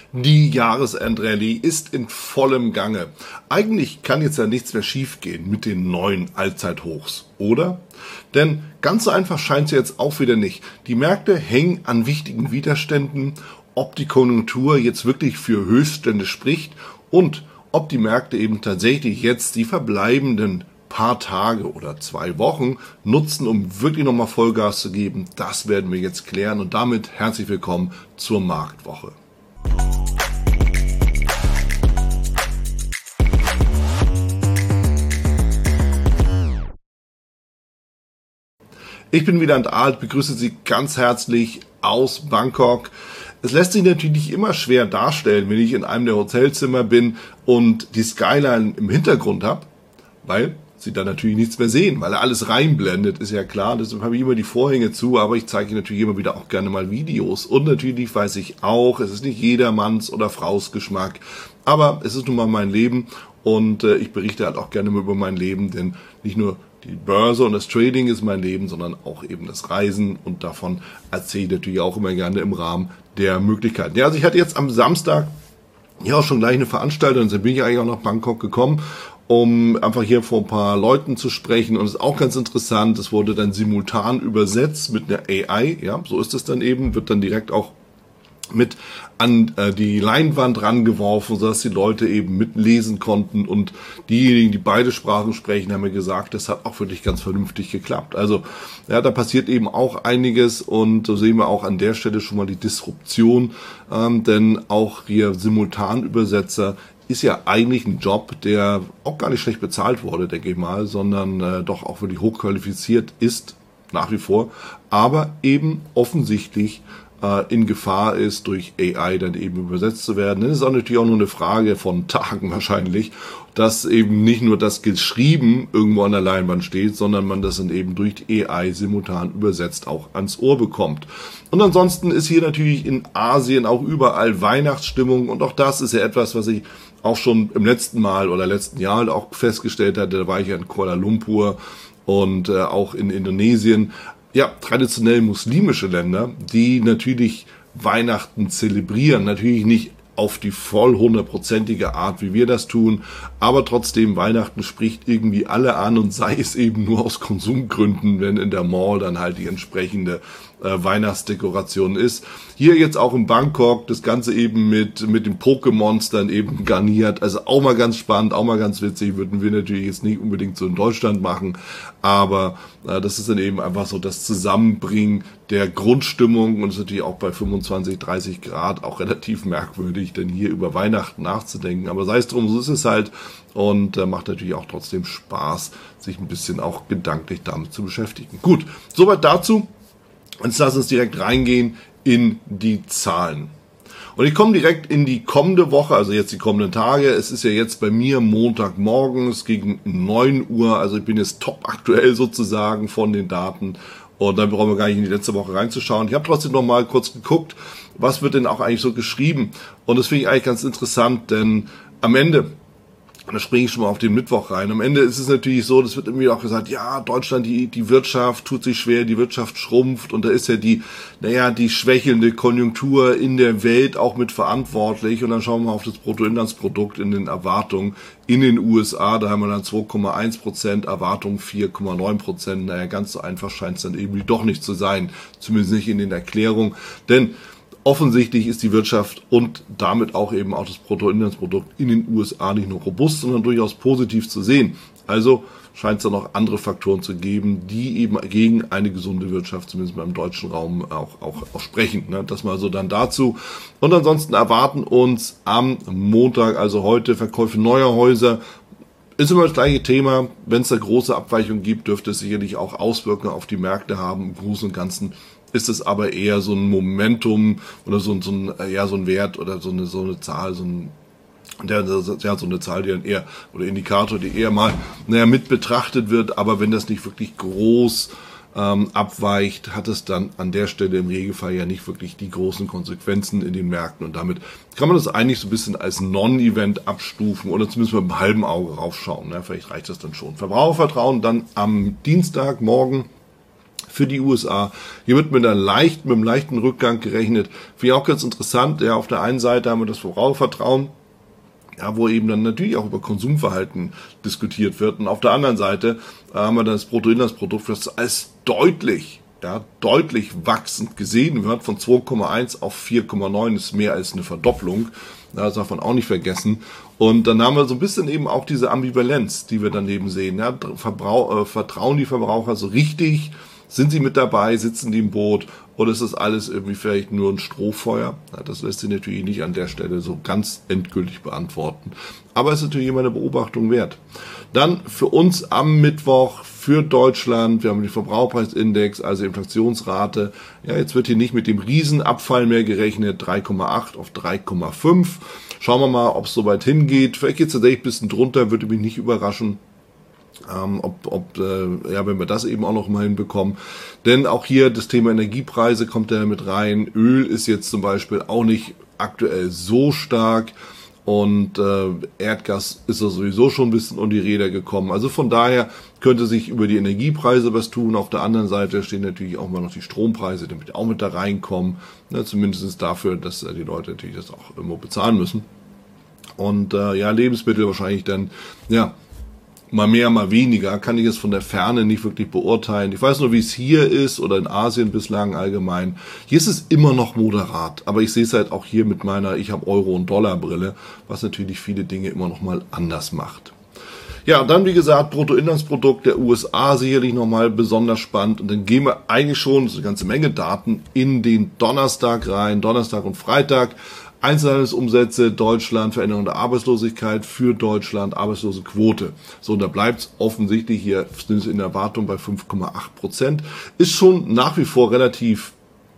Die Jahresendrallye ist in vollem Gange. Eigentlich kann jetzt ja nichts mehr schiefgehen mit den neuen Allzeithochs, oder? Denn ganz so einfach scheint es jetzt auch wieder nicht. Die Märkte hängen an wichtigen Widerständen, ob die Konjunktur jetzt wirklich für Höchststände spricht und ob die Märkte eben tatsächlich jetzt die verbleibenden paar Tage oder 2 Wochen nutzen, um wirklich nochmal Vollgas zu geben. Das werden wir jetzt klären und damit herzlich willkommen zur Marktwoche. Ich bin Wieland Alt, begrüße Sie ganz herzlich aus Bangkok. Es lässt sich natürlich immer schwer darstellen, wenn ich in einem der Hotelzimmer bin und die Skyline im Hintergrund habe, weil Sie da natürlich nichts mehr sehen, weil er alles reinblendet, ist ja klar. Deshalb habe ich immer die Vorhänge zu, aber ich zeige Ihnen natürlich immer wieder auch gerne mal Videos. Und natürlich weiß ich auch, es ist nicht jedermanns oder Fraus Geschmack, aber es ist nun mal mein Leben und ich berichte halt auch gerne mal über mein Leben, denn nicht nur die Börse und das Trading ist mein Leben, sondern auch eben das Reisen und davon erzähle ich natürlich auch immer gerne im Rahmen der Möglichkeiten. Ja, also ich hatte jetzt am Samstag ja auch schon gleich eine Veranstaltung und dann bin ich eigentlich auch nach Bangkok gekommen, um einfach hier vor ein paar Leuten zu sprechen. Und es ist auch ganz interessant, es wurde dann simultan übersetzt mit einer AI, ja, so ist es dann eben, wird dann direkt auch mit an die Leinwand rangeworfen, sodass die Leute eben mitlesen konnten und diejenigen, die beide Sprachen sprechen, haben mir gesagt, das hat auch wirklich ganz vernünftig geklappt. Also ja, da passiert eben auch einiges und so sehen wir auch an der Stelle schon mal die Disruption, denn auch hier Simultanübersetzer ist ja eigentlich ein Job, der auch gar nicht schlecht bezahlt wurde, denke ich mal, sondern doch auch wirklich hochqualifiziert ist, nach wie vor, aber eben offensichtlich in Gefahr ist, durch AI dann eben übersetzt zu werden. Das ist auch natürlich auch nur eine Frage von Tagen wahrscheinlich, dass eben nicht nur das geschrieben irgendwo an der Leinwand steht, sondern man das dann eben durch die AI simultan übersetzt auch ans Ohr bekommt. Und ansonsten ist hier natürlich in Asien auch überall Weihnachtsstimmung und auch das ist ja etwas, was ich auch schon im letzten Jahr auch festgestellt hatte. Da war ich ja in Kuala Lumpur und auch in Indonesien. Ja, traditionell muslimische Länder, die natürlich Weihnachten zelebrieren, natürlich nicht auf die voll 100%ige Art, wie wir das tun, aber trotzdem Weihnachten spricht irgendwie alle an und sei es eben nur aus Konsumgründen, wenn in der Mall dann halt die entsprechende Weihnachtsdekoration ist. Hier jetzt auch in Bangkok, das Ganze eben mit den Pokémons dann eben garniert, also auch mal ganz spannend, auch mal ganz witzig, würden wir natürlich jetzt nicht unbedingt so in Deutschland machen, aber das ist dann eben einfach so das Zusammenbringen der Grundstimmung und ist natürlich auch bei 25, 30 Grad auch relativ merkwürdig, denn hier über Weihnachten nachzudenken, aber sei es drum, so ist es halt und macht natürlich auch trotzdem Spaß, sich ein bisschen auch gedanklich damit zu beschäftigen. Gut, soweit dazu. Jetzt lass uns direkt reingehen in die Zahlen. Und ich komme direkt in die kommende Woche, also jetzt die kommenden Tage. Es ist ja jetzt bei mir Montagmorgens gegen 9 Uhr, also ich bin jetzt top aktuell sozusagen von den Daten. Und dann brauchen wir gar nicht in die letzte Woche reinzuschauen. Ich habe trotzdem noch mal kurz geguckt, was wird denn auch eigentlich so geschrieben. Und das finde ich eigentlich ganz interessant, denn am Ende, und da springe ich schon mal auf den Mittwoch rein. Am Ende ist es natürlich so, das wird irgendwie auch gesagt, ja, Deutschland, die Wirtschaft tut sich schwer, die Wirtschaft schrumpft und da ist ja die schwächelnde Konjunktur in der Welt auch mit verantwortlich. Und dann schauen wir mal auf das Bruttoinlandsprodukt in den Erwartungen in den USA. Da haben wir dann 2,1%, Erwartungen 4,9%. Naja, ganz so einfach scheint es dann irgendwie doch nicht zu sein. Zumindest nicht in den Erklärungen. Denn offensichtlich ist die Wirtschaft und damit auch eben auch das Bruttoinlandsprodukt in den USA nicht nur robust, sondern durchaus positiv zu sehen. Also scheint es da noch andere Faktoren zu geben, die eben gegen eine gesunde Wirtschaft, zumindest mal im deutschen Raum, auch sprechen. Ne? Das mal so dann dazu. Und ansonsten erwarten uns am Montag, also heute, Verkäufe neuer Häuser. Ist immer das gleiche Thema. Wenn es da große Abweichungen gibt, dürfte es sicherlich auch Auswirkungen auf die Märkte haben. Im Großen und Ganzen ist es aber eher so ein Momentum oder so ein Wert oder so eine Zahl, so eine Zahl, die dann eher, oder Indikator, die eher mal, mit betrachtet wird. Aber wenn das nicht wirklich groß abweicht, hat es dann an der Stelle im Regelfall ja nicht wirklich die großen Konsequenzen in den Märkten. Und damit kann man das eigentlich so ein bisschen als Non-Event abstufen oder zumindest mit einem halben Auge raufschauen. Ne? Vielleicht reicht das dann schon. Verbrauchervertrauen dann am Dienstag, morgen, für die USA. Hier wird mit einem leichten Rückgang gerechnet. Finde ich auch ganz interessant. Ja, auf der einen Seite haben wir das Verbrauchervertrauen, ja, wo eben dann natürlich auch über Konsumverhalten diskutiert wird. Und auf der anderen Seite haben wir das Bruttoinlandsprodukt, das als deutlich wachsend gesehen wird. Von 2,1 auf 4,9 ist mehr als eine Verdopplung. Das darf man auch nicht vergessen. Und dann haben wir so ein bisschen eben auch diese Ambivalenz, die wir daneben sehen. Ja, vertrauen die Verbraucher so richtig? Sind sie mit dabei? Sitzen die im Boot? Oder ist das alles irgendwie vielleicht nur ein Strohfeuer? Ja, das lässt sich natürlich nicht an der Stelle so ganz endgültig beantworten. Aber es ist natürlich immer eine Beobachtung wert. Dann für uns am Mittwoch für Deutschland, wir haben den Verbraucherpreisindex, also Inflationsrate. Ja, jetzt wird hier nicht mit dem Riesenabfall mehr gerechnet, 3,8 auf 3,5. Schauen wir mal, ob es soweit hingeht. Vielleicht geht es tatsächlich ein bisschen drunter, würde mich nicht überraschen. Wenn wir das eben auch noch mal hinbekommen. Denn auch hier das Thema Energiepreise kommt da mit rein. Öl ist jetzt zum Beispiel auch nicht aktuell so stark und Erdgas ist sowieso schon ein bisschen um die Räder gekommen. Also von daher könnte sich über die Energiepreise was tun. Auf der anderen Seite stehen natürlich auch mal noch die Strompreise, damit auch mit da reinkommen. Zumindest dafür, dass die Leute natürlich das auch irgendwo bezahlen müssen. Und Lebensmittel wahrscheinlich dann, mal mehr, mal weniger, kann ich es von der Ferne nicht wirklich beurteilen. Ich weiß nur, wie es hier ist oder in Asien bislang allgemein. Hier ist es immer noch moderat, aber ich sehe es halt auch hier mit meiner ich habe Euro- und Dollar-Brille, was natürlich viele Dinge immer noch mal anders macht. Ja, und dann wie gesagt, Bruttoinlandsprodukt der USA sicherlich nochmal besonders spannend. Und dann gehen wir eigentlich schon, das ist eine ganze Menge Daten, in den Donnerstag rein, Donnerstag und Freitag. Einzelhandelsumsätze, Deutschland, Veränderung der Arbeitslosigkeit für Deutschland, Arbeitslosenquote. So, und da bleibt es offensichtlich hier, sind es in der Erwartung bei 5,8%. Ist schon nach wie vor relativ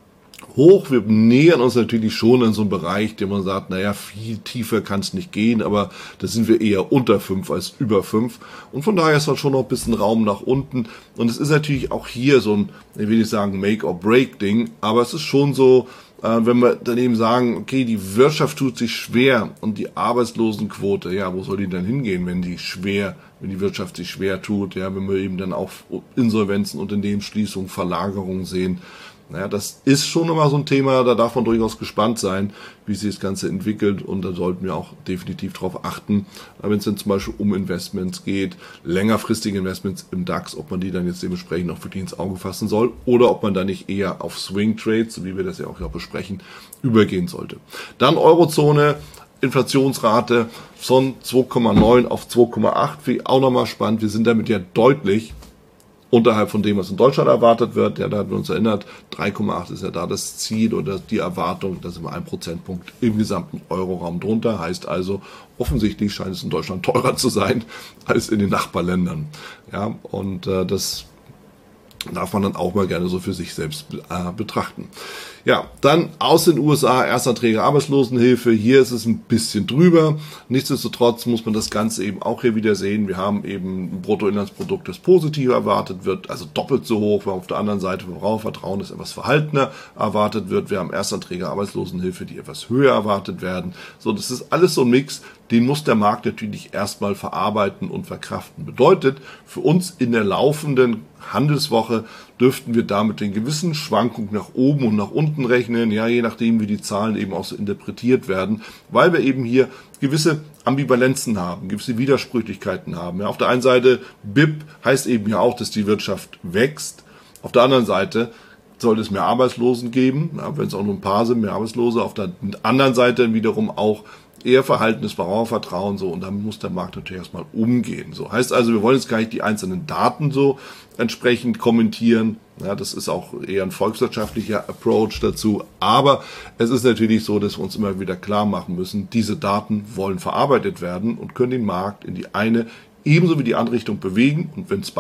hoch. Wir nähern uns natürlich schon an so einen Bereich, den man sagt, viel tiefer kann es nicht gehen, aber da sind wir eher unter 5 als über 5. Und von daher ist halt schon noch ein bisschen Raum nach unten. Und es ist natürlich auch hier so ein, ich will nicht sagen Make-or-Break-Ding, aber es ist schon so, wenn wir daneben sagen, okay, die Wirtschaft tut sich schwer und die Arbeitslosenquote, wo soll die denn hingehen, wenn die Wirtschaft sich schwer tut, wenn wir eben dann auch Insolvenzen, Unternehmensschließungen, Verlagerungen sehen. Das ist schon immer so ein Thema, da darf man durchaus gespannt sein, wie sich das Ganze entwickelt und da sollten wir auch definitiv darauf achten, wenn es dann zum Beispiel um Investments geht, längerfristige Investments im DAX, ob man die dann jetzt dementsprechend auch wirklich ins Auge fassen soll oder ob man da nicht eher auf Swing Trades, so wie wir das ja auch besprechen, übergehen sollte. Dann Eurozone, Inflationsrate von 2,9 auf 2,8, wie auch nochmal spannend, wir sind damit ja deutlich unterhalb von dem, was in Deutschland erwartet wird. Da hatten wir uns erinnert, 3,8 ist ja da das Ziel oder die Erwartung, da sind wir 1 Prozentpunkt im gesamten Euroraum drunter. Heißt also, offensichtlich scheint es in Deutschland teurer zu sein als in den Nachbarländern. Und das darf man dann auch mal gerne so für sich selbst betrachten. Dann aus den USA, Erstanträge Arbeitslosenhilfe. Hier ist es ein bisschen drüber. Nichtsdestotrotz muss man das Ganze eben auch hier wieder sehen. Wir haben eben ein Bruttoinlandsprodukt, das positiv erwartet wird, also doppelt so hoch. Wir haben auf der anderen Seite Verbrauchervertrauen, das etwas verhaltener erwartet wird. Wir haben Erstanträge Arbeitslosenhilfe, die etwas höher erwartet werden. So, das ist alles so ein Mix. Den muss der Markt natürlich erstmal verarbeiten und verkraften. Bedeutet, für uns in der laufenden Handelswoche dürften wir damit den gewissen Schwankungen nach oben und nach unten rechnen, je nachdem, wie die Zahlen eben auch so interpretiert werden, weil wir eben hier gewisse Ambivalenzen haben, gewisse Widersprüchlichkeiten haben. Auf der einen Seite, BIP heißt eben ja auch, dass die Wirtschaft wächst. Auf der anderen Seite sollte es mehr Arbeitslosen geben, wenn es auch nur ein paar sind, mehr Arbeitslose. Auf der anderen Seite wiederum auch eher verhaltenes Verbrauchervertrauen, und damit muss der Markt natürlich erstmal umgehen. Heißt also, wir wollen jetzt gar nicht die einzelnen Daten so entsprechend kommentieren. Das ist auch eher ein volkswirtschaftlicher Approach dazu. Aber es ist natürlich so, dass wir uns immer wieder klar machen müssen, diese Daten wollen verarbeitet werden und können den Markt in die eine ebenso wie die andere Richtung bewegen. Und wenn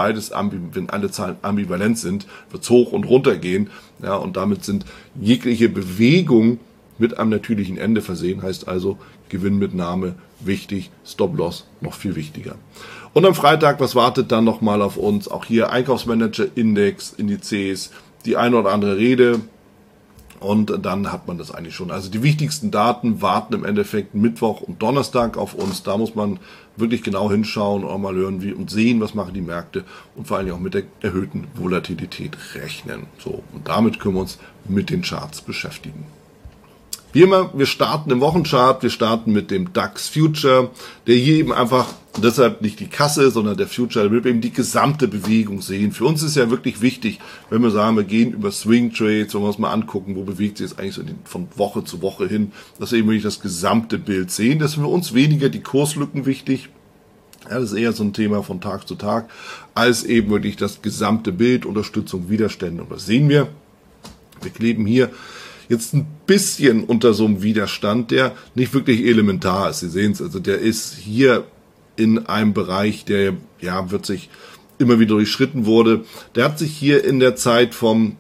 alle Zahlen ambivalent sind, wird es hoch und runter gehen. Und damit sind jegliche Bewegungen mit einem natürlichen Ende versehen, heißt also Gewinnmitnahme wichtig, Stop-Loss noch viel wichtiger. Und am Freitag, was wartet dann nochmal auf uns? Auch hier Einkaufsmanager-Index, Indizes, die eine oder andere Rede Und dann hat man das eigentlich schon. Also die wichtigsten Daten warten im Endeffekt Mittwoch und Donnerstag auf uns. Da muss man wirklich genau hinschauen und auch mal hören und sehen, was machen die Märkte und vor allem auch mit der erhöhten Volatilität rechnen. So, und damit können wir uns mit den Charts beschäftigen. Wie immer, wir starten im Wochenchart, wir starten mit dem DAX Future, der hier eben einfach, deshalb nicht die Kasse, sondern der Future, der will eben die gesamte Bewegung sehen. Für uns ist ja wirklich wichtig, wenn wir sagen, wir gehen über Swing Trades, wenn wir uns mal angucken, wo bewegt sich jetzt eigentlich so von Woche zu Woche hin, dass wir eben wirklich das gesamte Bild sehen. Das ist für uns weniger die Kurslücken wichtig. Ja, das ist eher so ein Thema von Tag zu Tag, als eben wirklich das gesamte Bild, Unterstützung, Widerstände. Und was sehen wir? Wir kleben hier jetzt ein bisschen unter so einem Widerstand, der nicht wirklich elementar ist. Sie sehen es, also der ist hier in einem Bereich, der ja wirklich immer wieder durchschritten wurde. Der hat sich hier in der Zeit vom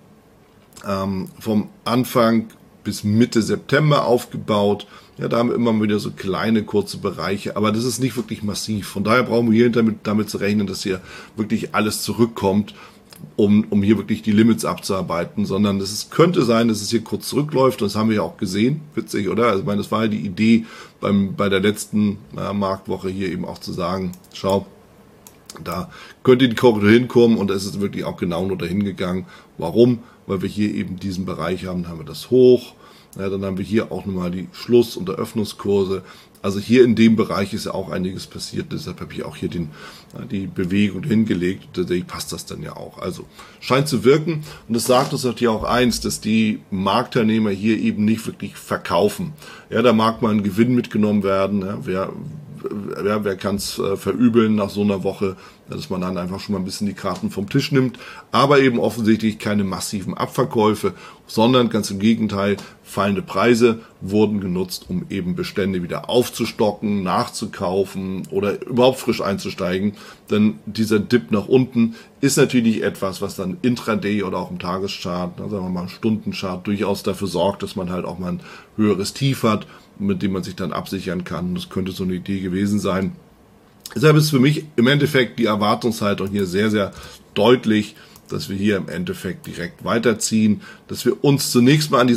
Anfang bis Mitte September aufgebaut. Ja, da haben wir immer wieder so kleine, kurze Bereiche, aber das ist nicht wirklich massiv. Von daher brauchen wir hier damit zu rechnen, dass hier wirklich alles zurückkommt, um hier wirklich die Limits abzuarbeiten, sondern könnte sein, dass es hier kurz zurückläuft. Das haben wir ja auch gesehen. Witzig, oder? Also ich meine, das war ja die Idee bei der letzten Marktwoche hier eben auch zu sagen, schau, da könnte die Korrektur hinkommen und es ist wirklich auch genau nur dahin gegangen. Warum? Weil wir hier eben diesen Bereich haben, dann haben wir das Hoch, ja, dann haben wir hier auch nochmal die Schluss- und Eröffnungskurse. Also hier in dem Bereich ist ja auch einiges passiert, deshalb habe ich auch hier die Bewegung hingelegt. Tatsächlich passt das dann ja auch. Also scheint zu wirken und das sagt uns natürlich auch eins, dass die Marktteilnehmer hier eben nicht wirklich verkaufen. Ja, da mag mal ein Gewinn mitgenommen werden. Ja, wer kann es verübeln nach so einer Woche, dass man dann einfach schon mal ein bisschen die Karten vom Tisch nimmt, aber eben offensichtlich keine massiven Abverkäufe, sondern ganz im Gegenteil, fallende Preise wurden genutzt, um eben Bestände wieder aufzustocken, nachzukaufen oder überhaupt frisch einzusteigen, denn dieser Dip nach unten ist natürlich etwas, was dann intraday oder auch im Tageschart, sagen wir mal Stundenchart, durchaus dafür sorgt, dass man halt auch mal ein höheres Tief hat, mit dem man sich dann absichern kann. Das könnte so eine Idee gewesen sein. Deshalb ist für mich im Endeffekt die Erwartungshaltung hier sehr, sehr deutlich, dass wir hier im Endeffekt direkt weiterziehen, dass wir uns zunächst mal an die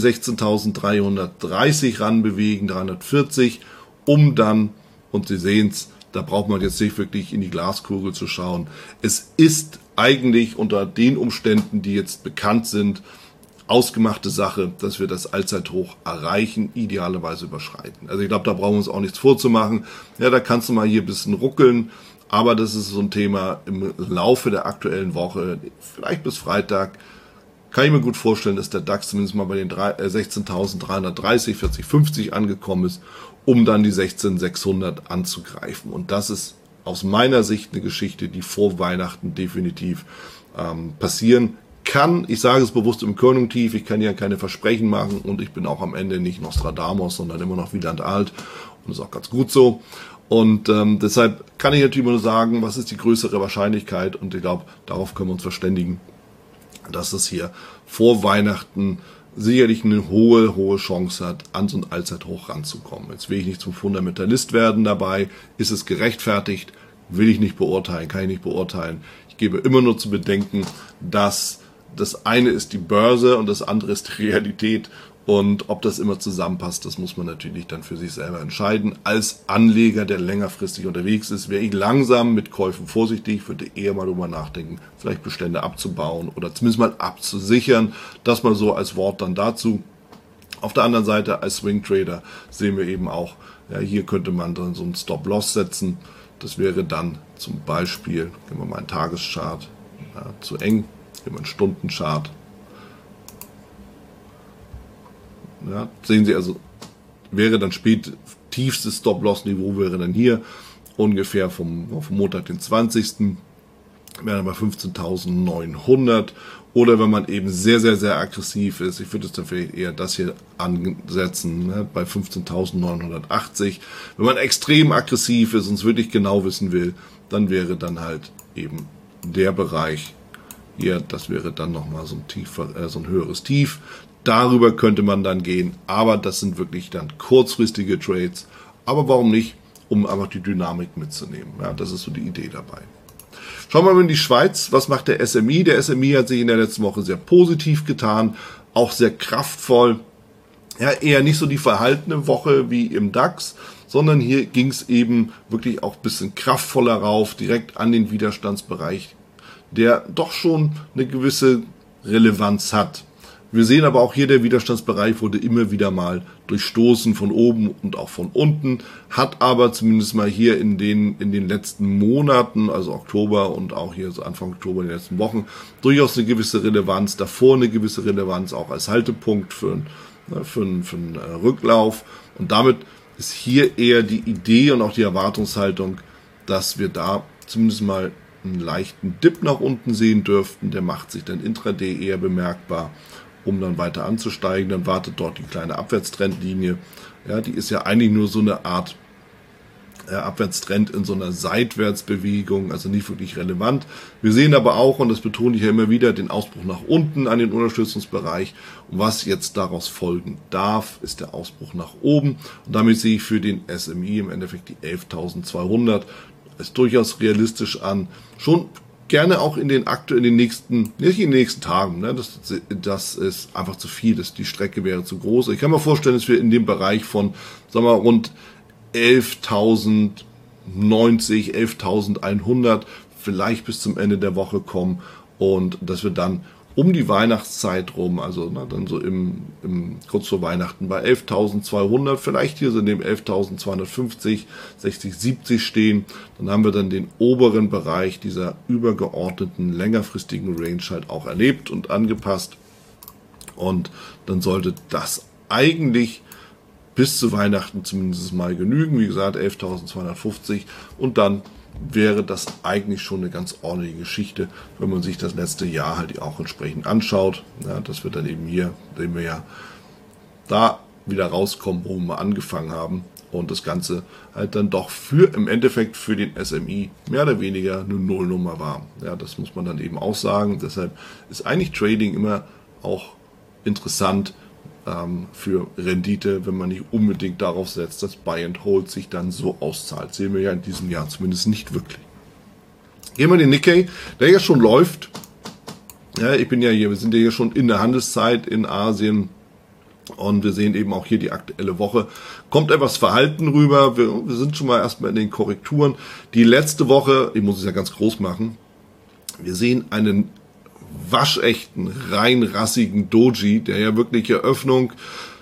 16.330 ranbewegen, 340, um dann, und Sie sehen es, da braucht man jetzt nicht wirklich in die Glaskugel zu schauen. Es ist eigentlich unter den Umständen, die jetzt bekannt sind, ausgemachte Sache, dass wir das Allzeithoch erreichen, idealerweise überschreiten. Also ich glaube, da brauchen wir uns auch nichts vorzumachen. Ja, da kannst du mal hier ein bisschen ruckeln, aber das ist so ein Thema im Laufe der aktuellen Woche, vielleicht bis Freitag, kann ich mir gut vorstellen, dass der DAX zumindest mal bei den 16.330, 40, 50 angekommen ist, um dann die 16.600 anzugreifen. Und das ist aus meiner Sicht eine Geschichte, die vor Weihnachten definitiv passieren kann. Ich sage es bewusst im Konjunktiv, ich kann ja keine Versprechen machen und ich bin auch am Ende nicht Nostradamus, sondern immer noch Wieland alt und das ist auch ganz gut so. Und deshalb kann ich natürlich nur sagen, was ist die größere Wahrscheinlichkeit, und ich glaube, darauf können wir uns verständigen, dass es hier vor Weihnachten sicherlich eine hohe Chance hat, an so ein Allzeithoch ranzukommen. Jetzt will ich nicht zum Fundamentalist werden dabei. Ist es gerechtfertigt? Will ich nicht beurteilen, kann ich nicht beurteilen. Ich gebe immer nur zu bedenken, dass das eine ist die Börse und das andere ist die Realität. Und ob das immer zusammenpasst, das muss man natürlich dann für sich selber entscheiden. Als Anleger, der längerfristig unterwegs ist, wäre ich langsam mit Käufen vorsichtig, würde eher mal darüber nachdenken, vielleicht Bestände abzubauen oder zumindest mal abzusichern. Das mal so als Wort dann dazu. Auf der anderen Seite als Swing Trader sehen wir eben auch, ja, hier könnte man dann so einen Stop-Loss setzen. Das wäre dann zum Beispiel, gehen wir mal einen Tageschart, ja, zu eng, gehen wir einen Stundenchart. Ja, sehen Sie also, wäre dann tiefstes Stop-Loss-Niveau wäre dann hier ungefähr vom Montag den 20. wäre dann bei 15.900, oder wenn man eben sehr aggressiv ist, ich würde es dann vielleicht eher das hier ansetzen, ne, bei 15.980. Wenn man extrem aggressiv ist und es wirklich genau wissen will, dann wäre dann halt eben der Bereich hier, das wäre dann nochmal so ein höheres Tief. Darüber könnte man dann gehen, aber das sind wirklich dann kurzfristige Trades. Aber warum nicht, um einfach die Dynamik mitzunehmen. Ja, das ist so die Idee dabei. Schauen wir mal in die Schweiz. Was macht der SMI? Der SMI hat sich in der letzten Woche sehr positiv getan. auch sehr kraftvoll. Ja, eher nicht so die verhaltene Woche wie im DAX, sondern hier ging es eben wirklich auch ein bisschen kraftvoller rauf, direkt an den Widerstandsbereich, der doch schon eine gewisse Relevanz hat. Wir sehen aber auch hier, der Widerstandsbereich wurde immer wieder mal durchstoßen von oben und auch von unten, hat aber zumindest mal hier in den letzten Monaten, also Oktober und auch hier so Anfang Oktober in den letzten Wochen, durchaus eine gewisse Relevanz, davor eine gewisse Relevanz auch als Haltepunkt für einen Rücklauf. Und damit ist hier eher die Idee und auch die Erwartungshaltung, dass wir da zumindest mal einen leichten Dip nach unten sehen dürften. Der macht sich dann intraday eher bemerkbar, um dann weiter anzusteigen. Dann wartet dort die kleine Abwärtstrendlinie. Ja, die ist ja eigentlich nur so eine Art Abwärtstrend in so einer Seitwärtsbewegung, also nicht wirklich relevant. Wir sehen aber auch, und das betone ich ja immer wieder, den Ausbruch nach unten an den Unterstützungsbereich. Und was jetzt daraus folgen darf, ist der Ausbruch nach oben. Und damit sehe ich für den SMI im Endeffekt die 11.200. Ist durchaus realistisch an. Schon gerne auch in den nächsten, nicht in den nächsten Tagen. Ne? Das ist einfach zu viel. Die Strecke wäre zu groß. Ich kann mir vorstellen, dass wir in dem Bereich von, sagen wir mal, rund 11.090, 11.100 vielleicht bis zum Ende der Woche kommen und dass wir dann um die Weihnachtszeit rum, also dann so kurz vor Weihnachten bei 11.200, vielleicht hier so in dem 11.250, 60, 70 stehen. Dann haben wir dann den oberen Bereich dieser übergeordneten längerfristigen Range halt auch erlebt und angepasst. Und dann sollte das eigentlich bis zu Weihnachten zumindest mal genügen. Wie gesagt, 11.250 und dann wäre das eigentlich schon eine ganz ordentliche Geschichte, wenn man sich das letzte Jahr halt auch entsprechend anschaut. Ja, das wird dann eben hier, sehen wir ja, da wieder rauskommen, wo wir mal angefangen haben und das Ganze halt dann doch im Endeffekt für den SMI mehr oder weniger eine Nullnummer war. Ja, das muss man dann eben auch sagen. Deshalb ist eigentlich Trading immer auch interessant, für Rendite, wenn man nicht unbedingt darauf setzt, dass Buy and Hold sich dann so auszahlt. Sehen wir ja in diesem Jahr zumindest nicht wirklich. Gehen wir den Nikkei, der ja schon läuft. Ja, wir sind ja hier schon in der Handelszeit in Asien und wir sehen eben auch hier die aktuelle Woche. Kommt etwas Verhalten rüber. Wir sind schon mal erstmal in den Korrekturen. Die letzte Woche, ich muss es ja ganz groß machen, wir sehen einen waschechten, rein rassigen Doji, der ja wirklich Eröffnung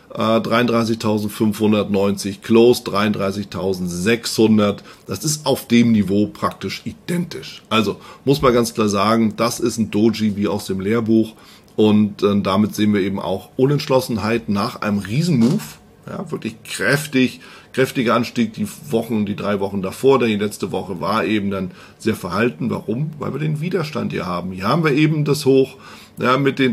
33.590, Close 33.600. Das ist auf dem Niveau praktisch identisch. Also muss man ganz klar sagen, das ist ein Doji wie aus dem Lehrbuch und damit sehen wir eben auch Unentschlossenheit nach einem Riesenmove. Ja, wirklich kräftiger Anstieg die 3 Wochen davor, denn die letzte Woche war eben dann sehr verhalten. Warum? Weil wir den Widerstand hier haben. Hier haben wir eben das Hoch mit den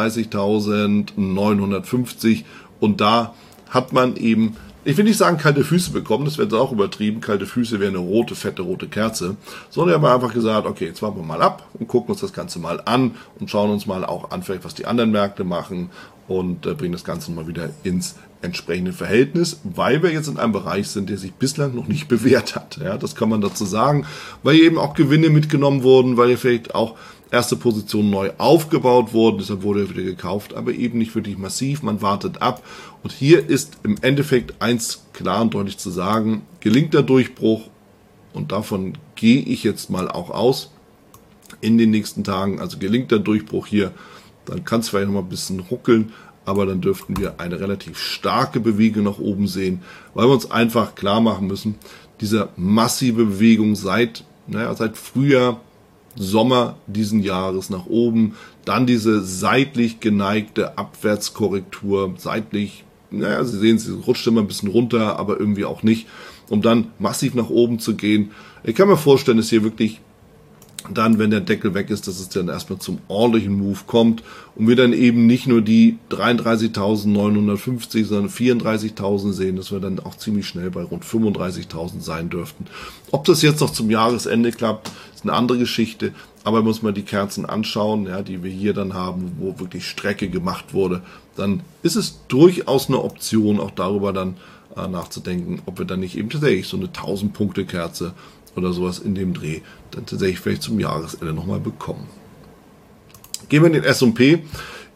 33.950 und da hat man eben, ich will nicht sagen kalte Füße bekommen, das wäre jetzt auch übertrieben, kalte Füße wäre eine fette rote Kerze, sondern wir haben einfach gesagt, okay, jetzt warten wir mal ab und gucken uns das Ganze mal an und schauen uns mal auch an, vielleicht was die anderen Märkte machen und bringen das Ganze mal wieder ins entsprechende Verhältnis, weil wir jetzt in einem Bereich sind, der sich bislang noch nicht bewährt hat. Ja, das kann man dazu sagen, weil eben auch Gewinne mitgenommen wurden, weil hier vielleicht auch erste Positionen neu aufgebaut wurden, deshalb wurde er wieder gekauft, aber eben nicht wirklich massiv, man wartet ab. Und hier ist im Endeffekt eins klar und deutlich zu sagen, gelingt der Durchbruch, und davon gehe ich jetzt mal auch aus, in den nächsten Tagen, also gelingt der Durchbruch hier, dann kann es vielleicht noch mal ein bisschen ruckeln, aber dann dürften wir eine relativ starke Bewegung nach oben sehen, weil wir uns einfach klar machen müssen, diese massive Bewegung seit Frühjahr, Sommer diesen Jahres nach oben, dann diese seitlich geneigte Abwärtskorrektur, seitlich, Sie sehen, sie rutscht immer ein bisschen runter, aber irgendwie auch nicht, um dann massiv nach oben zu gehen. Ich kann mir vorstellen, dass hier wirklich dann, wenn der Deckel weg ist, dass es dann erstmal zum ordentlichen Move kommt und wir dann eben nicht nur die 33.950, sondern 34.000 sehen, dass wir dann auch ziemlich schnell bei rund 35.000 sein dürften. Ob das jetzt noch zum Jahresende klappt, ist eine andere Geschichte, aber muss man die Kerzen anschauen, ja, die wir hier dann haben, wo wirklich Strecke gemacht wurde, dann ist es durchaus eine Option, auch darüber dann nachzudenken, ob wir dann nicht eben tatsächlich so eine 1000-Punkte-Kerze oder sowas in dem Dreh dann tatsächlich vielleicht zum Jahresende nochmal bekommen. Gehen wir in den S&P.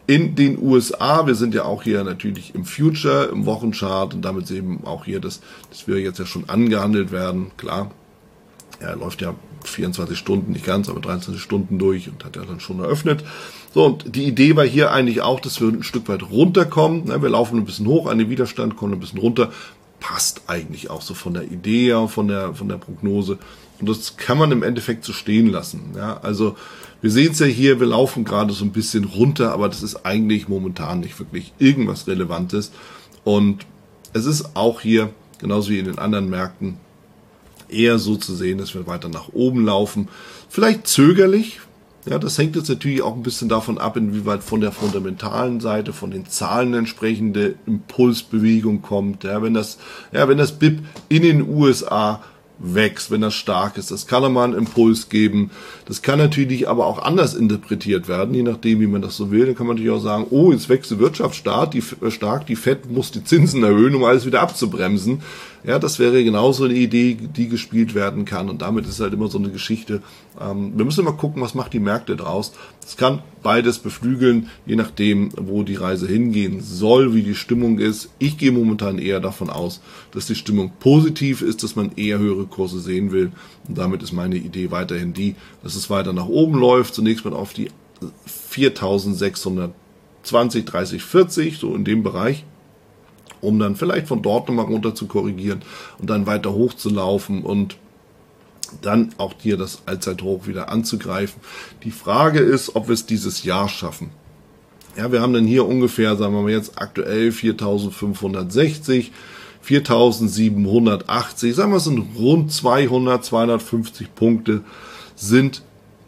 in den USA. Wir sind ja auch hier natürlich im Future, im Wochenchart und damit sehen wir auch hier, dass wir jetzt ja schon angehandelt werden. Klar, er läuft ja 24 Stunden, nicht ganz, aber 23 Stunden durch und hat ja dann schon eröffnet. So, und die Idee war hier eigentlich auch, dass wir ein Stück weit runterkommen. Wir laufen ein bisschen hoch an den Widerstand, kommen ein bisschen runter. Passt eigentlich auch so von der Idee her, von der Prognose. Und das kann man im Endeffekt so stehen lassen. Ja, also wir sehen es ja hier, wir laufen gerade so ein bisschen runter, aber das ist eigentlich momentan nicht wirklich irgendwas Relevantes. Und es ist auch hier, genauso wie in den anderen Märkten, eher so zu sehen, dass wir weiter nach oben laufen. Vielleicht zögerlich. Ja, das hängt jetzt natürlich auch ein bisschen davon ab, inwieweit von der fundamentalen Seite, von den Zahlen entsprechende Impulsbewegung kommt. Ja, wenn das BIP in den USA wächst, wenn das stark ist, das kann nochmal einen Impuls geben. Das kann natürlich aber auch anders interpretiert werden, je nachdem, wie man das so will. Dann kann man natürlich auch sagen, oh, jetzt wächst die Wirtschaft stark, die Fed muss die Zinsen erhöhen, um alles wieder abzubremsen. Ja, das wäre genauso eine Idee, die gespielt werden kann. Und damit ist halt immer so eine Geschichte. Wir müssen immer gucken, was macht die Märkte draus. Es kann beides beflügeln, je nachdem, wo die Reise hingehen soll, wie die Stimmung ist. Ich gehe momentan eher davon aus, dass die Stimmung positiv ist, dass man eher höhere Kurse sehen will. Und damit ist meine Idee weiterhin die, dass es weiter nach oben läuft. Zunächst mal auf die 4.620, 30, 40, so in dem Bereich, um dann vielleicht von dort nochmal runter zu korrigieren und dann weiter hoch zu laufen und dann auch hier das Allzeithoch wieder anzugreifen. Die Frage ist, ob wir es dieses Jahr schaffen. Ja, wir haben dann hier ungefähr, sagen wir mal jetzt aktuell 4.560, 4.780, sagen wir es sind rund 200, 250 Punkte, sind,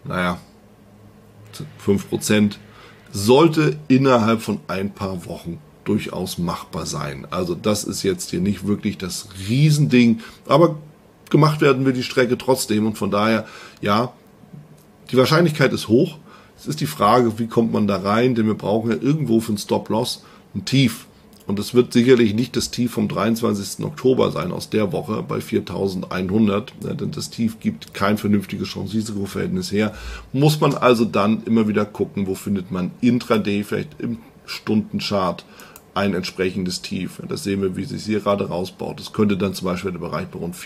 5%, sollte innerhalb von ein paar Wochen durchaus machbar sein. Also das ist jetzt hier nicht wirklich das Riesending, aber gemacht werden wir die Strecke trotzdem und von daher, ja, die Wahrscheinlichkeit ist hoch. Es ist die Frage, wie kommt man da rein, denn wir brauchen ja irgendwo für einen Stop-Loss ein Tief. Und es wird sicherlich nicht das Tief vom 23. Oktober sein aus der Woche bei 4.100, ja, denn das Tief gibt kein vernünftiges Chance-Risiko-Verhältnis her. Muss man also dann immer wieder gucken, wo findet man intraday, vielleicht im Stundenchart, ein entsprechendes Tief. Ja, das sehen wir, wie es sich hier gerade rausbaut. Das könnte dann zum Beispiel der Bereich bei rund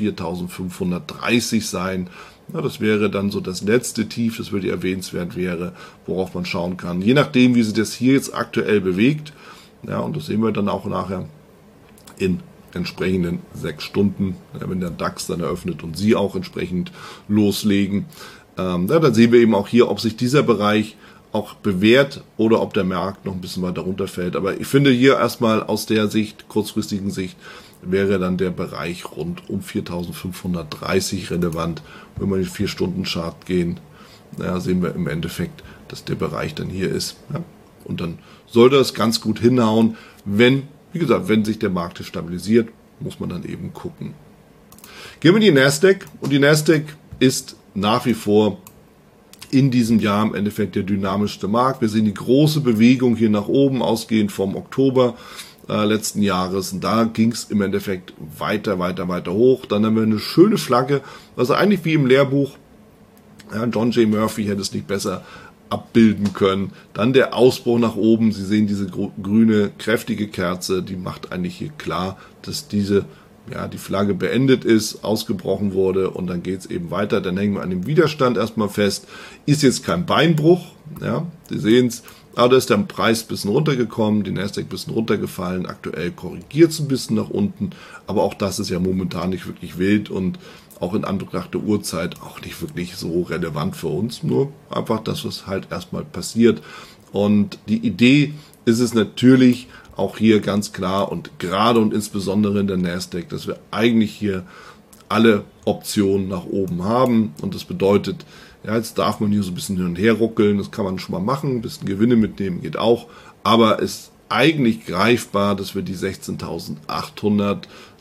4.530 sein. Ja, das wäre dann so das letzte Tief, das wirklich erwähnenswert wäre, worauf man schauen kann. Je nachdem, wie sich das hier jetzt aktuell bewegt, ja, und das sehen wir dann auch nachher in entsprechenden 6 Stunden, ja, wenn der DAX dann eröffnet und Sie auch entsprechend loslegen. Ja, dann sehen wir eben auch hier, ob sich dieser Bereich auch bewährt oder ob der Markt noch ein bisschen weiter runterfällt. Aber ich finde hier erstmal aus der Sicht, kurzfristigen Sicht, wäre dann der Bereich rund um 4.530 relevant. Wenn wir in den 4-Stunden-Chart gehen, ja, sehen wir im Endeffekt, dass der Bereich dann hier ist. Ja. Und dann sollte es ganz gut hinhauen, wenn, wie gesagt, wenn sich der Markt stabilisiert, muss man dann eben gucken. Gehen wir in die Nasdaq und die Nasdaq ist nach wie vor in diesem Jahr im Endeffekt der dynamischste Markt. Wir sehen die große Bewegung hier nach oben, ausgehend vom Oktober letzten Jahres. Und da ging es im Endeffekt weiter hoch. Dann haben wir eine schöne Flagge, also eigentlich wie im Lehrbuch. Ja, John J. Murphy hätte es nicht besser abbilden können. Dann der Ausbruch nach oben. Sie sehen diese grüne, kräftige Kerze, die macht eigentlich hier klar, dass die Flagge beendet ist, ausgebrochen wurde und dann geht es eben weiter. Dann hängen wir an dem Widerstand erstmal fest. Ist jetzt kein Beinbruch, ja, Sie sehen es, aber da ist der Preis ein bisschen runtergekommen, die Nasdaq ein bisschen runtergefallen. Aktuell korrigiert es ein bisschen nach unten, aber auch das ist ja momentan nicht wirklich wild und auch in Anbetracht der Uhrzeit auch nicht wirklich so relevant für uns. Nur einfach, dass es halt erstmal passiert. Und die Idee ist es natürlich, auch hier ganz klar und gerade und insbesondere in der Nasdaq, dass wir eigentlich hier alle Optionen nach oben haben und das bedeutet, ja, jetzt darf man hier so ein bisschen hin und her ruckeln, das kann man schon mal machen, ein bisschen Gewinne mitnehmen geht auch, aber es ist eigentlich greifbar, dass wir die 16.800,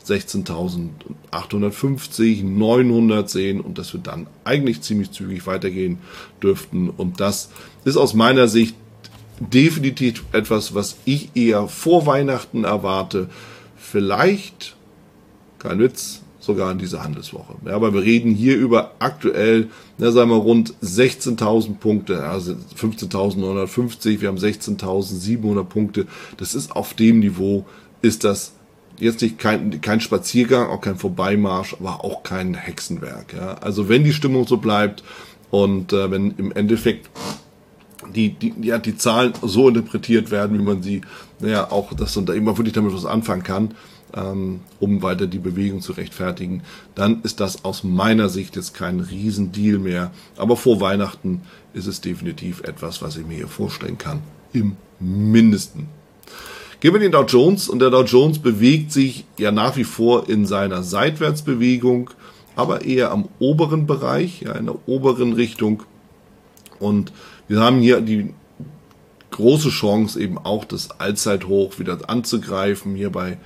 16.850, 900 sehen und dass wir dann eigentlich ziemlich zügig weitergehen dürften und das ist aus meiner Sicht definitiv etwas, was ich eher vor Weihnachten erwarte. Vielleicht, kein Witz, sogar in dieser Handelswoche. Ja, aber wir reden hier über aktuell, sagen wir rund 16.000 Punkte, also 15.950, wir haben 16.700 Punkte. Das ist auf dem Niveau, ist das jetzt nicht kein Spaziergang, auch kein Vorbeimarsch, aber auch kein Hexenwerk. Ja. Also wenn die Stimmung so bleibt und wenn im Endeffekt die Zahlen so interpretiert werden, wie man sie, auch, dass man da immer wirklich damit was anfangen kann, um weiter die Bewegung zu rechtfertigen, dann ist das aus meiner Sicht jetzt kein Riesendeal mehr. Aber vor Weihnachten ist es definitiv etwas, was ich mir hier vorstellen kann, im Mindesten. Gehen wir in den Dow Jones, und der Dow Jones bewegt sich ja nach wie vor in seiner Seitwärtsbewegung, aber eher am oberen Bereich, ja, in der oberen Richtung. Und wir haben hier die große Chance, eben auch das Allzeithoch wieder anzugreifen, hier bei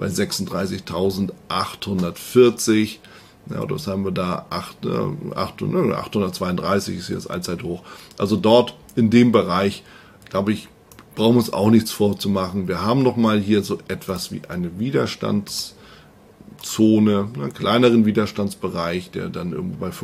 36.840. Ja, das haben wir da, 832 ist hier das Allzeithoch. Also dort in dem Bereich, glaube ich, brauchen wir uns auch nichts vorzumachen. Wir haben nochmal hier so etwas wie eine Widerstandszone, einen kleineren Widerstandsbereich, der dann irgendwo bei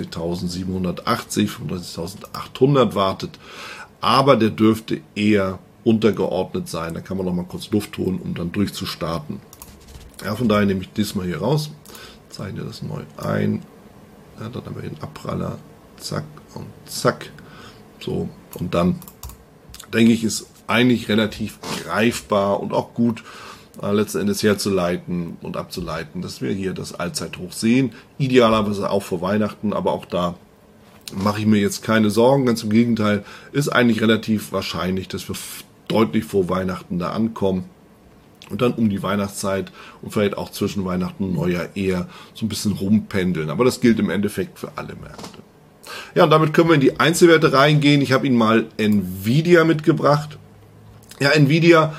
35.780, 35.800 wartet. Aber der dürfte eher untergeordnet sein. Da kann man noch mal kurz Luft holen, um dann durchzustarten. Ja, von daher nehme ich diesmal hier raus, zeichne das neu ein. Ja, dann haben wir den Abpraller, zack und zack. So, und dann denke ich, ist eigentlich relativ greifbar und auch gut letzten Endes herzuleiten und abzuleiten, dass wir hier das Allzeithoch sehen. Idealerweise auch vor Weihnachten, aber auch da mache ich mir jetzt keine Sorgen. Ganz im Gegenteil, ist eigentlich relativ wahrscheinlich, dass wir deutlich vor Weihnachten da ankommen und dann um die Weihnachtszeit und vielleicht auch zwischen Weihnachten und Neujahr eher so ein bisschen rumpendeln. Aber das gilt im Endeffekt für alle Märkte. Ja, und damit können wir in die Einzelwerte reingehen. Ich habe Ihnen mal Nvidia mitgebracht. Ja, Nvidia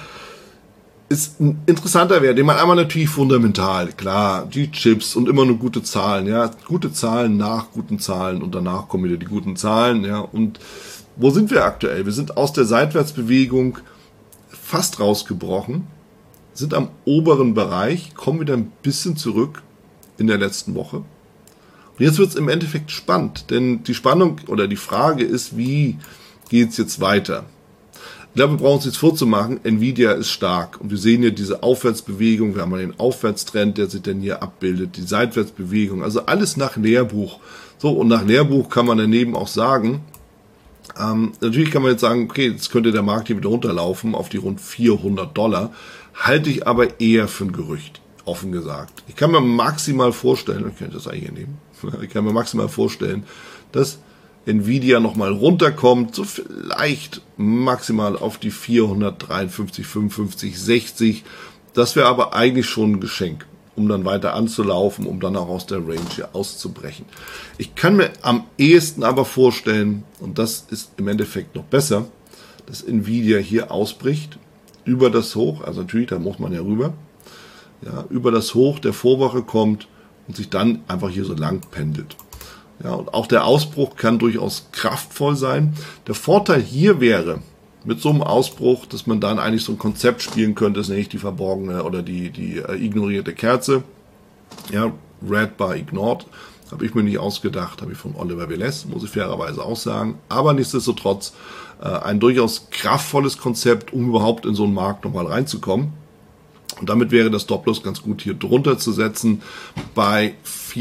ist ein interessanter Wert, den man einmal natürlich fundamental, klar, die Chips und immer nur gute Zahlen, ja, gute Zahlen nach guten Zahlen und danach kommen wieder die guten Zahlen, ja, und wo sind wir aktuell? Wir sind aus der Seitwärtsbewegung fast rausgebrochen, sind am oberen Bereich, kommen wieder ein bisschen zurück in der letzten Woche. Und jetzt wird es im Endeffekt spannend, denn die Spannung oder die Frage ist, wie geht es jetzt weiter? Ich glaube, wir brauchen uns jetzt vorzumachen, Nvidia ist stark und wir sehen hier diese Aufwärtsbewegung, wir haben den Aufwärtstrend, der sich dann hier abbildet, die Seitwärtsbewegung, also alles nach Lehrbuch. So, und nach Lehrbuch kann man daneben auch sagen, natürlich kann man jetzt sagen, okay, jetzt könnte der Markt hier wieder runterlaufen auf die rund $400, halte ich aber eher für ein Gerücht, offen gesagt. Ich kann mir maximal vorstellen, ich kann das eigentlich hier nehmen, ich kann mir maximal vorstellen, dass Nvidia nochmal runterkommt, so vielleicht maximal auf die 453, 55, 60. Das wäre aber eigentlich schon ein Geschenk, um dann weiter anzulaufen, um dann auch aus der Range hier auszubrechen. Ich kann mir am ehesten aber vorstellen, und das ist im Endeffekt noch besser, dass Nvidia hier ausbricht, über das Hoch, also natürlich, da muss man ja rüber, ja, über das Hoch der Vorwoche kommt und sich dann einfach hier so lang pendelt. Ja, und auch der Ausbruch kann durchaus kraftvoll sein. Der Vorteil hier wäre, mit so einem Ausbruch, dass man dann eigentlich so ein Konzept spielen könnte, das nenne ich die verborgene oder die ignorierte Kerze. Ja, Red Bar Ignored, habe ich mir nicht ausgedacht, habe ich von Oliver Velez, muss ich fairerweise auch sagen. Aber nichtsdestotrotz ein durchaus kraftvolles Konzept, um überhaupt in so einen Markt nochmal reinzukommen. Und damit wäre das Stop-Loss ganz gut hier drunter zu setzen bei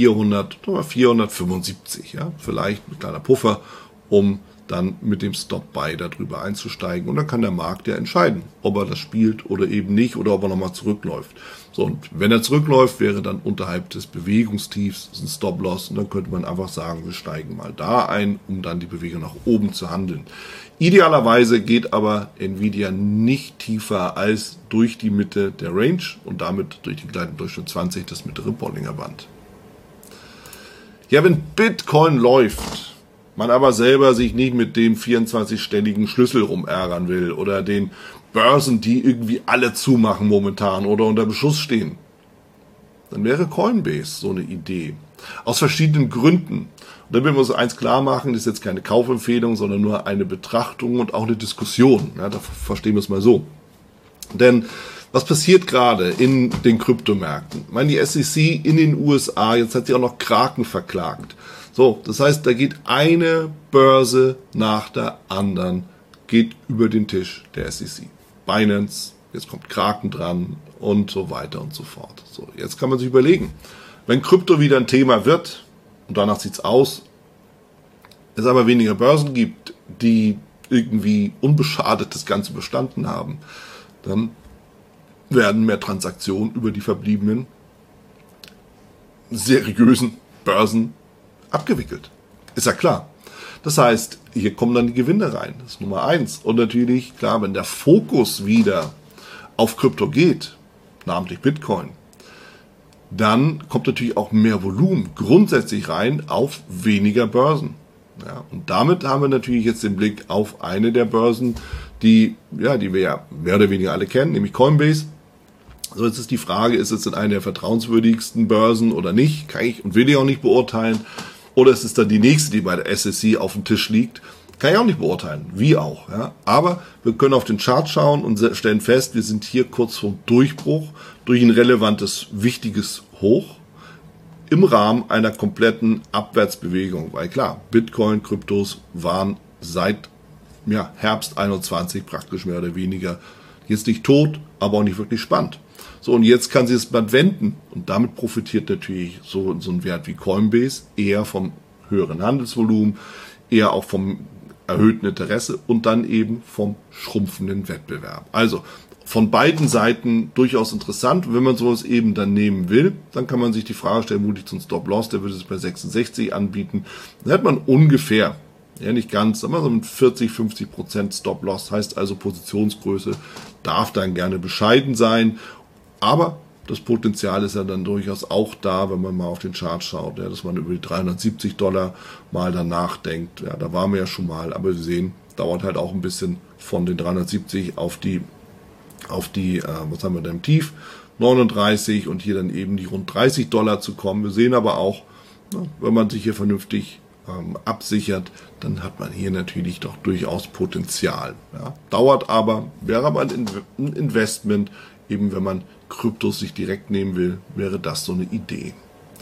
475, ja, vielleicht mit kleiner Puffer, um dann mit dem Stop-Buy darüber einzusteigen. Und dann kann der Markt ja entscheiden, ob er das spielt oder eben nicht oder ob er nochmal zurückläuft. So, und wenn er zurückläuft, wäre dann unterhalb des Bewegungstiefs ein Stop-Loss und dann könnte man einfach sagen, wir steigen mal da ein, um dann die Bewegung nach oben zu handeln. Idealerweise geht aber Nvidia nicht tiefer als durch die Mitte der Range und damit durch den gleitenden Durchschnitt 20, das mittlere Bollinger Band. Ja, wenn Bitcoin läuft, man aber selber sich nicht mit dem 24-stelligen Schlüssel rumärgern will oder den Börsen, die irgendwie alle zumachen momentan oder unter Beschuss stehen, dann wäre Coinbase so eine Idee. Aus verschiedenen Gründen. Und da will wir uns eins klar machen, das ist jetzt keine Kaufempfehlung, sondern nur eine Betrachtung und auch eine Diskussion. Ja, da verstehen wir es mal so. Denn Was passiert gerade in den Kryptomärkten? Ich meine, die SEC in den USA, jetzt hat sie auch noch Kraken verklagt. So, das heißt, da geht eine Börse nach der anderen, geht über den Tisch der SEC. Binance, jetzt kommt Kraken dran und so weiter und so fort. So, jetzt kann man sich überlegen, wenn Krypto wieder ein Thema wird, und danach sieht's aus, es aber weniger Börsen gibt, die irgendwie unbeschadet das Ganze bestanden haben, dann werden mehr Transaktionen über die verbliebenen seriösen Börsen abgewickelt. Ist ja klar. Das heißt, hier kommen dann die Gewinne rein. Das ist Nummer 1. Und natürlich, klar, wenn der Fokus wieder auf Krypto geht, namentlich Bitcoin, dann kommt natürlich auch mehr Volumen grundsätzlich rein auf weniger Börsen. Ja, und damit haben wir natürlich jetzt den Blick auf eine der Börsen, die wir ja mehr oder weniger alle kennen, nämlich Coinbase. So, jetzt ist die Frage, ist es in einer der vertrauenswürdigsten Börsen oder nicht? Kann ich und will ich auch nicht beurteilen. Oder ist es dann die nächste, die bei der SEC auf dem Tisch liegt? Kann ich auch nicht beurteilen. Wie auch. Ja. Aber wir können auf den Chart schauen und stellen fest, wir sind hier kurz vor Durchbruch durch ein relevantes, wichtiges Hoch im Rahmen einer kompletten Abwärtsbewegung. Weil klar, Bitcoin, Kryptos waren seit Herbst 21 praktisch mehr oder weniger jetzt nicht tot, aber auch nicht wirklich spannend. So, und jetzt kann sie es mal wenden. Und damit profitiert natürlich so ein Wert wie Coinbase eher vom höheren Handelsvolumen, eher auch vom erhöhten Interesse und dann eben vom schrumpfenden Wettbewerb. Also von beiden Seiten durchaus interessant. Und wenn man sowas eben dann nehmen will, dann kann man sich die Frage stellen, wo liegt so ein Stop-Loss? Der würde es bei 66 anbieten. Dann hat man ungefähr, ja nicht ganz, aber so ein 40-50% Stop-Loss. Heißt also Positionsgröße darf dann gerne bescheiden sein. Aber das Potenzial ist ja dann durchaus auch da, wenn man mal auf den Chart schaut, ja, dass man über die $370 mal danach denkt. Ja, da waren wir ja schon mal, aber wir sehen, dauert halt auch ein bisschen von den 370 auf die, was haben wir da im Tief? 39 und hier dann eben die rund $30 zu kommen. Wir sehen aber auch, wenn man sich hier vernünftig absichert, dann hat man hier natürlich doch durchaus Potenzial. Ja. Dauert aber, wäre aber ein Investment, eben wenn man Kryptos sich direkt nehmen will, wäre das so eine Idee.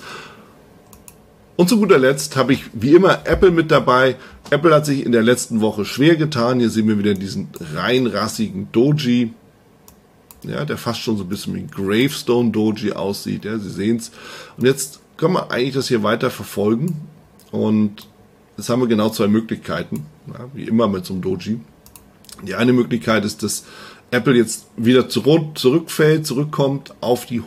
Und zu guter Letzt habe ich wie immer Apple mit dabei. Apple hat sich in der letzten Woche schwer getan. Hier sehen wir wieder diesen reinrassigen Doji, ja, der fast schon so ein bisschen wie ein Gravestone Doji aussieht. Ja, Sie sehen es. Und jetzt können wir eigentlich das hier weiter verfolgen. Und jetzt haben wir genau zwei Möglichkeiten, ja, wie immer mit so einem Doji. Die eine Möglichkeit ist, dass Apple jetzt wieder zurückkommt auf die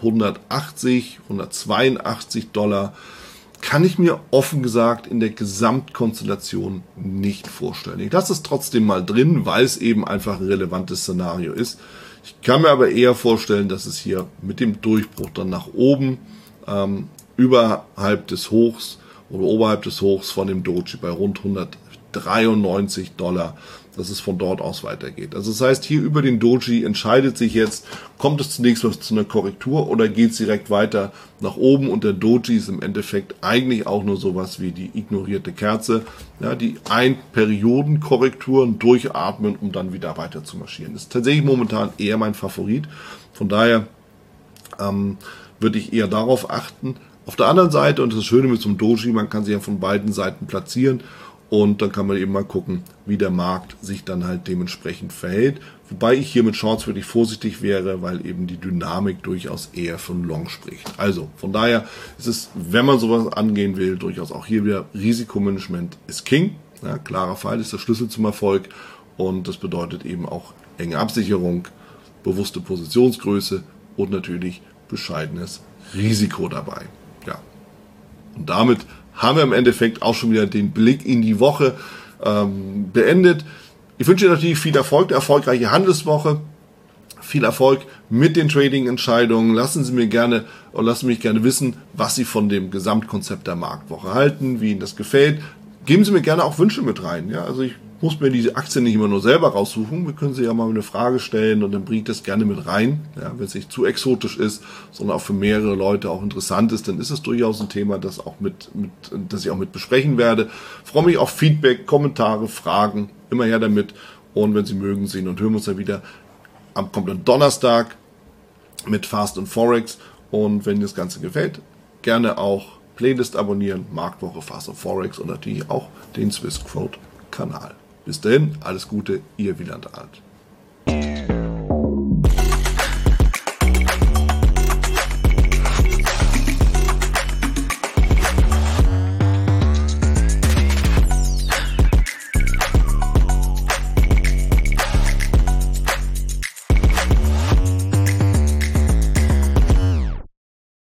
182 $. Kann ich mir offen gesagt in der Gesamtkonstellation nicht vorstellen. Ich lasse es trotzdem mal drin, weil es eben einfach ein relevantes Szenario ist. Ich kann mir aber eher vorstellen, dass es hier mit dem Durchbruch dann nach oben überhalb des Hochs oder oberhalb des Hochs von dem Doji bei rund 193 $, dass es von dort aus weitergeht. Also das heißt, hier über den Doji entscheidet sich jetzt, kommt es zunächst mal zu einer Korrektur oder geht es direkt weiter nach oben, und der Doji ist im Endeffekt eigentlich auch nur sowas wie die ignorierte Kerze, ja, die Periodenkorrekturen durchatmen, um dann wieder weiter zu marschieren. Das ist tatsächlich momentan eher mein Favorit. Von daher würde ich eher darauf achten. Auf der anderen Seite, und das Schöne mit so einem Doji, man kann sich ja von beiden Seiten platzieren. Und dann kann man eben mal gucken, wie der Markt sich dann halt dementsprechend verhält. Wobei ich hier mit Shorts wirklich vorsichtig wäre, weil eben die Dynamik durchaus eher von Long spricht. Also von daher ist es, wenn man sowas angehen will, durchaus auch hier wieder Risikomanagement ist King. Ja, klarer Fall ist der Schlüssel zum Erfolg. Und das bedeutet eben auch enge Absicherung, bewusste Positionsgröße und natürlich bescheidenes Risiko dabei. Ja. Und damit haben wir im Endeffekt auch schon wieder den Blick in die Woche beendet. Ich wünsche dir natürlich viel Erfolg, eine erfolgreiche Handelswoche, viel Erfolg mit den Trading-Entscheidungen. Lassen Sie mich gerne wissen, was Sie von dem Gesamtkonzept der Marktwoche halten, wie Ihnen das gefällt. Geben Sie mir gerne auch Wünsche mit rein. Ja, also ich muss mir diese Aktien nicht immer nur selber raussuchen. Wir können Sie ja mal eine Frage stellen und dann bringe ich das gerne mit rein. Ja, wenn es nicht zu exotisch ist, sondern auch für mehrere Leute auch interessant ist, dann ist es durchaus ein Thema, das ich auch mit besprechen werde. Ich freue mich auf Feedback, Kommentare, Fragen, immer her damit. Und wenn Sie mögen, sehen und hören wir uns dann wieder am kommenden Donnerstag mit Fast und Forex. Und wenn dir das Ganze gefällt, gerne auch Playlist abonnieren, Marktwoche, Fast und Forex und natürlich auch den Swissquote Kanal. Bis dahin, alles Gute, ihr Wieland Alt.